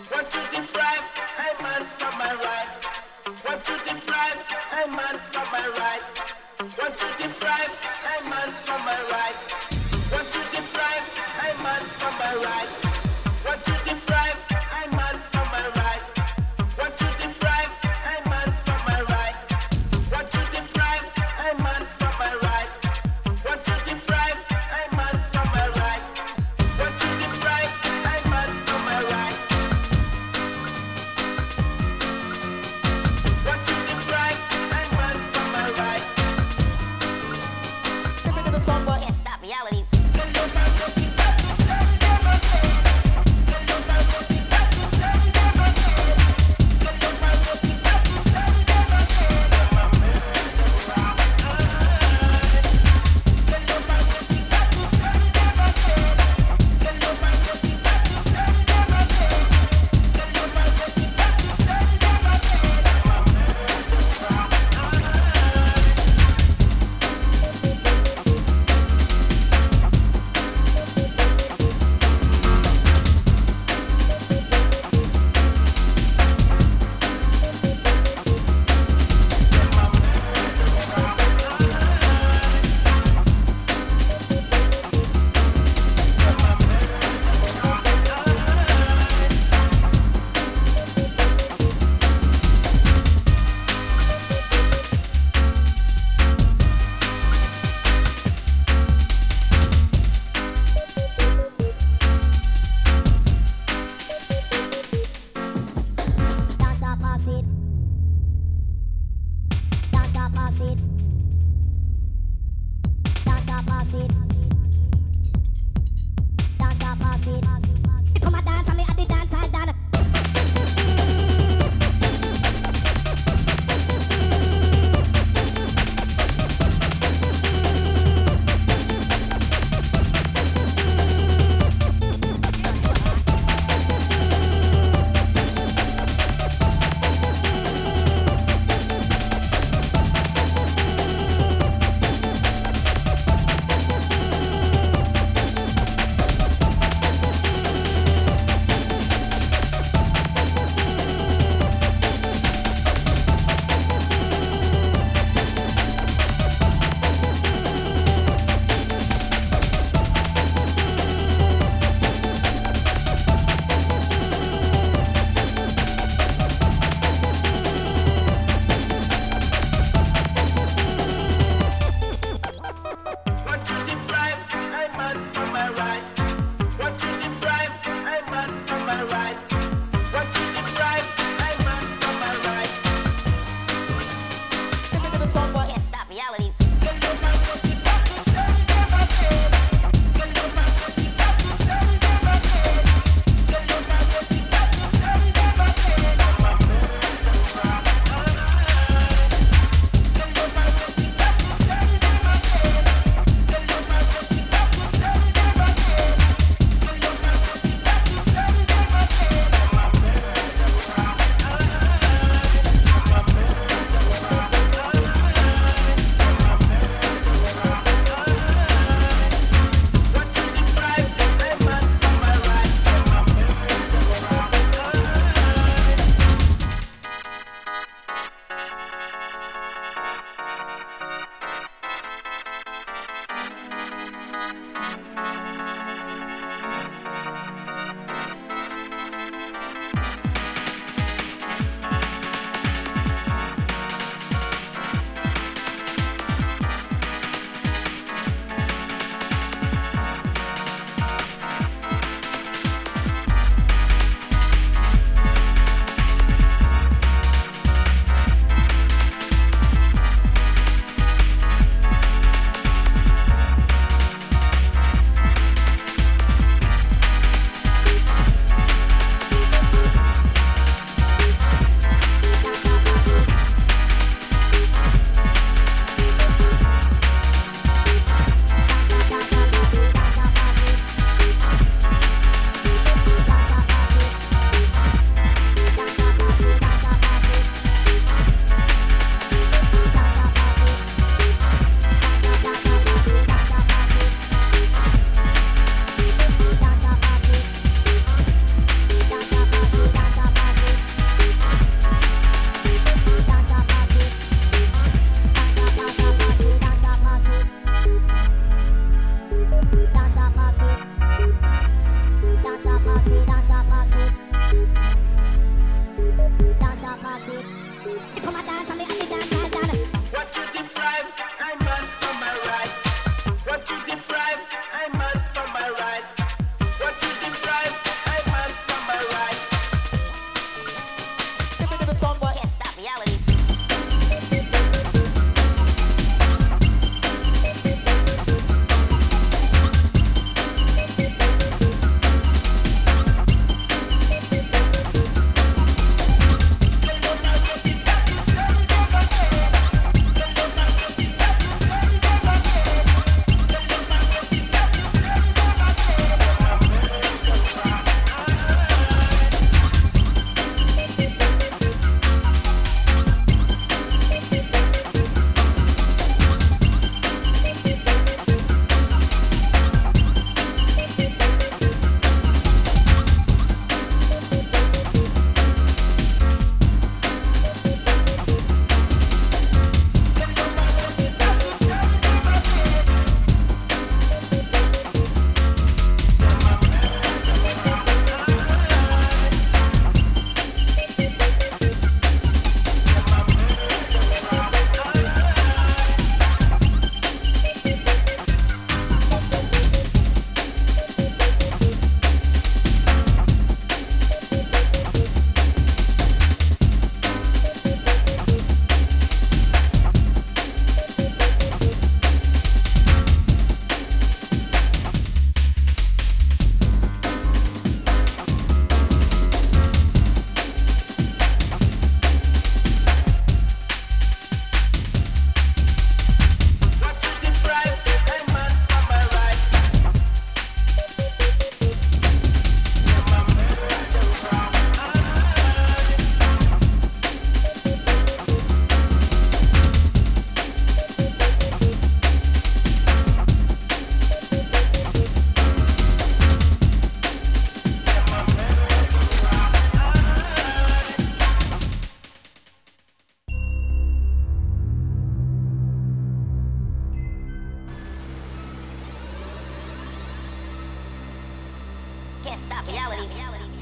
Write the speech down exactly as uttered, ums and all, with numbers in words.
Want to deprive a man from my right. Want to deprive a man from my right. Want to deprive a man from my right. Want to deprive a man from my right. Want to deprive a man from my right. Want to deprive a man from my right. Want to deprive a man from my right. Want to deprive a man from my right. Want to deprive a man from my right. Want to deprive a man from my right. Can't stop reality. can't stop reality.